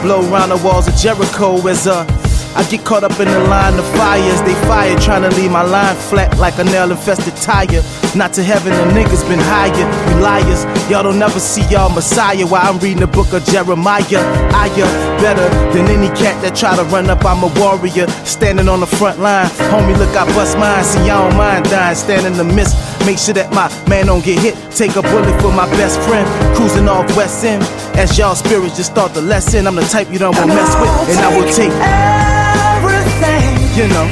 blow round the walls of Jericho as I get caught up in the line of fire as they fire, trying to leave my line flat like a nail-infested tire. Not to heaven, the niggas been hired, you liars. Y'all don't never see y'all Messiah while I'm reading the book of Jeremiah. I better than any cat that try to run up, I'm a warrior, standing on the front line. Homie, look, I bust mine, see I don't mind dying, stand in the mist. Make sure that my man don't get hit, take a bullet for my best friend. Cruising off West End, as y'all spirits just start the lesson. I'm the type you don't wanna mess with, and I will take everything, you know.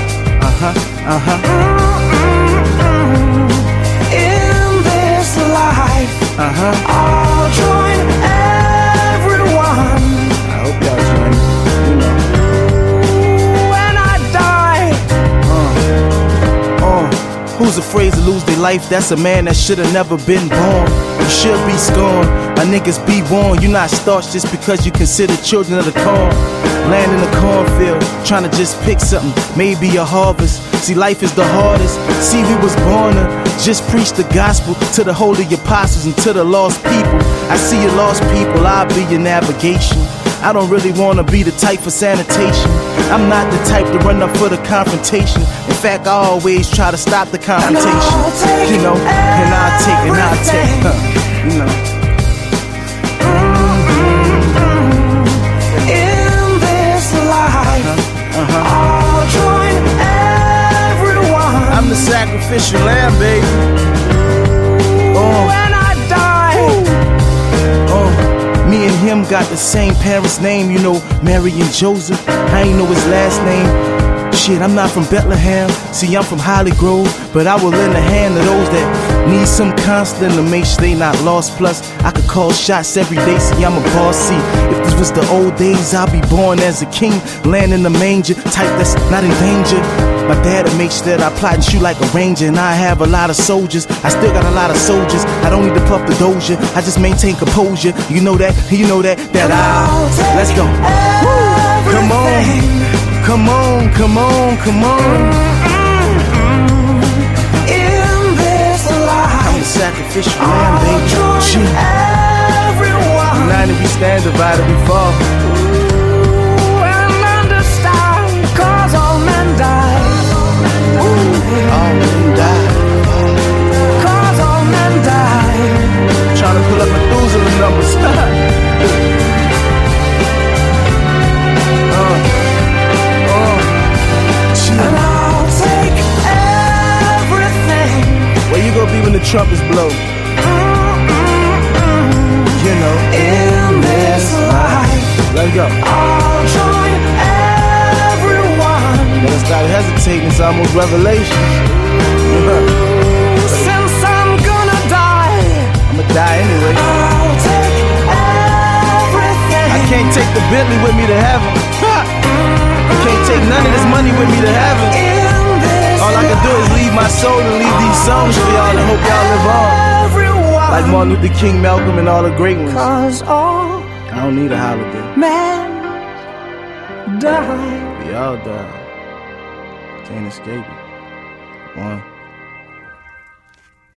in this life. I'll join everyone. I hope y'all join, you know. When I die. Who's afraid to lose their life? That's a man that should've never been born. You should be scorned. My niggas be warned. You're not starched just because you consider children of the corn. Land in the cornfield, trying to just pick something, maybe a harvest. See, life is the hardest. See, we was born to just preach the gospel to the holy apostles and to the lost people. I see you lost people, I'll be your navigation. I don't really wanna be the type for sanitation. I'm not the type to run up for the confrontation. In fact, I always try to stop the confrontation. You know, and I'll take, you know. In this life, I'll join everyone. I'm the sacrificial lamb, baby. When I die. Me and him got the same parents' name, you know, Mary and Joseph. I ain't know his last name. Shit, I'm not from Bethlehem. See, I'm from Holly Grove, but I will lend a hand to those that need some counseling to make sure they not lost. Plus, I could call shots every day. See, I'm a boss. See, if this was the old days, I'll be born as a king, land in the manger, type that's not in danger. My dad'll make sure that I plot and shoot like a ranger, and I have a lot of soldiers. I still got a lot of soldiers. I don't need to puff the doja. I just maintain composure. You know that, let's go. Woo. Come on. Come on, come on, come on. In this life, I'm the sacrificial lamb, baby. join everyone. United we stand, divided we fall. And understand, 'cause all men die. All men die. 'Cause all men die. Trying to pull up Methuselah numbers. And I'll take everything. Where you gonna be when the trumpets blow? You know, in this life, let's go. I'll join everyone. Gotta stop hesitating, it's almost Revelation. Since I'm gonna die, I'ma die anyway. I'll take everything. I can't take the Bentley with me to heaven. I can't take none of this money with me to heaven. All I can do is leave my soul and leave these songs for y'all and hope y'all live on. Like Martin Luther King, Malcolm, and all the great ones. 'Cause all I don't need a holiday. men die. We all die. Can't escape it. One.